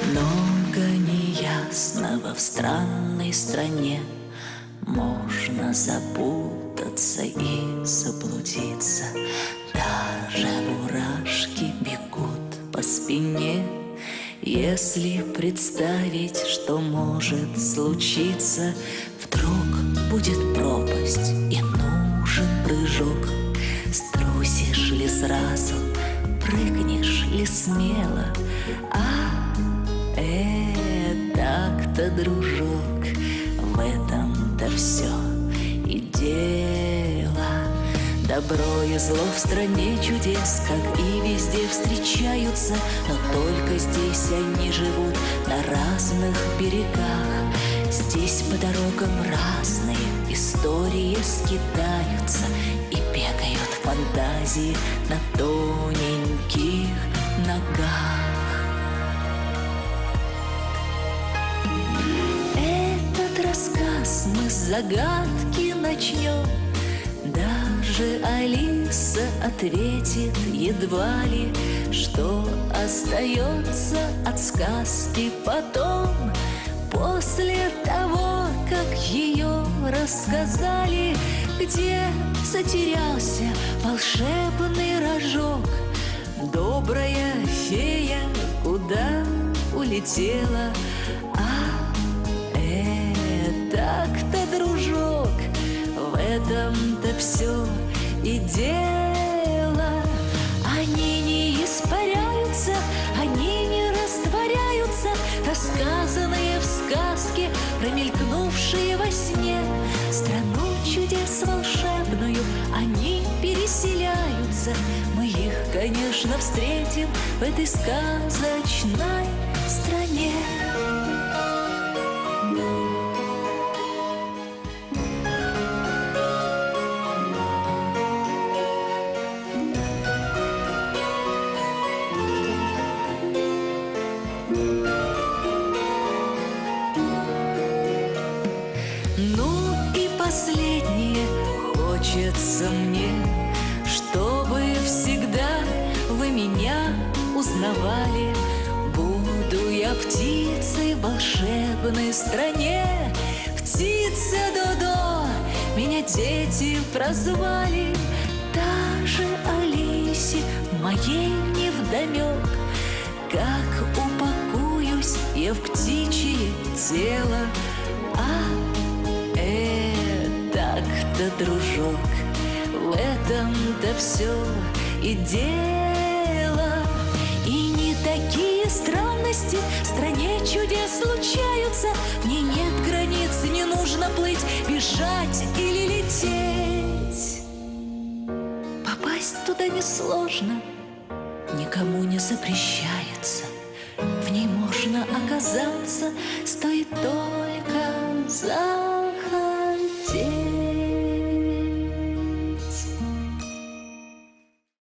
Много неясного в странной стране. Можно запутаться и заблудиться. Даже мурашки бегут по спине. Если представить, что может случиться, вдруг будет пропасть и нужен прыжок. Струсишь ли сразу, прыгнешь ли смело? Так-то, дружок, в этом-то все и дело. Добро и зло в стране чудес, как и везде встречаются, но только здесь они живут на разных берегах. Здесь по дорогам разные истории скитаются и бегают фантазии на тоненьких ногах. Этот рассказ мы с загадки начнем. Даже Алиса ответит едва ли, что остается от сказки потом. После того, как ее рассказали, где затерялся волшебный рожок, добрая фея куда улетела? Так-то, дружок, в этом-то все и дело. Они не испаряются, они не растворяются, рассказанные в сказке, промелькнувшие во сне. Страну чудес волшебную они переселяются. Мы их, конечно, встретим в этой сказочной стране. Ну и последнее хочется мне, чтобы всегда вы меня узнавали. Буду я птицей в волшебной стране. Птица Додо меня дети прозвали. Даже Алисе моей невдомек, как упакуюсь я в птичье тело. Так-то, дружок, в этом-то все и дело. И не такие странности в стране чудес случаются. В ней нет границ, не нужно плыть, бежать или лететь. Попасть туда несложно, никому не запрещается. В ней можно оказаться, стоит только